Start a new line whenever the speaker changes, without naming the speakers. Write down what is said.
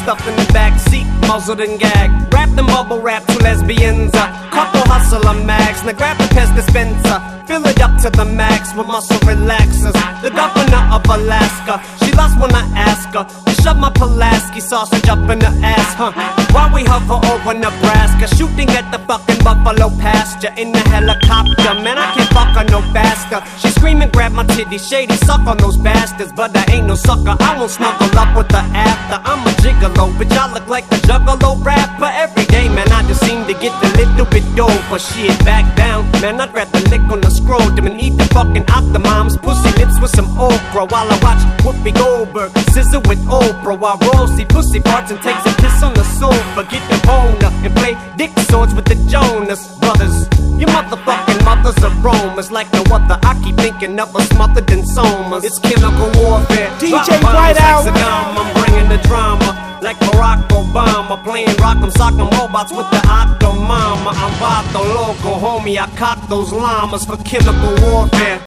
stuffed in the back seat, muzzled and gagged. Wrapped in bubble wrap, two lesbians, couple hustler mags. Now grab the Pez dispenser, fill it up to the max with muscle relaxers. The governor of Alaska, she lost when I asked her to shove my Pulaski sausage up in her ass, while we hover over Nebraska, shooting at the fucking buffalo pasture in the helicopter. Man, I can't fuck her no faster. She screaming, grab my titty, shady, suck on those bastards. But I ain't no sucker, I won't snuggle up with her after. I'm a gigolo, bitch, I look like a juggalo rapper. Every day, man, I just seem to get a little bit over. Shit, back down, man, I'd rather lick on the scrotum and eat the fucking Octomom's pussy lips with some okra while I watch Whoopi Goldberg scissor with Oprah while Rose see pussy parts and takes a piss on the sofa. Get the boner and play dick swords with the Jonas Brothers. You motherfucking mothers of Romans like no other. I keep thinking of us smothered in somas. It's chemical warfare.
DJ Whiteout.
I'm bringing the drama. Like Barack Obama, playing rock'em sock'em robots with the Octo Mama. I'm Vato Loco, homie, I caught those llamas for chemical warfare.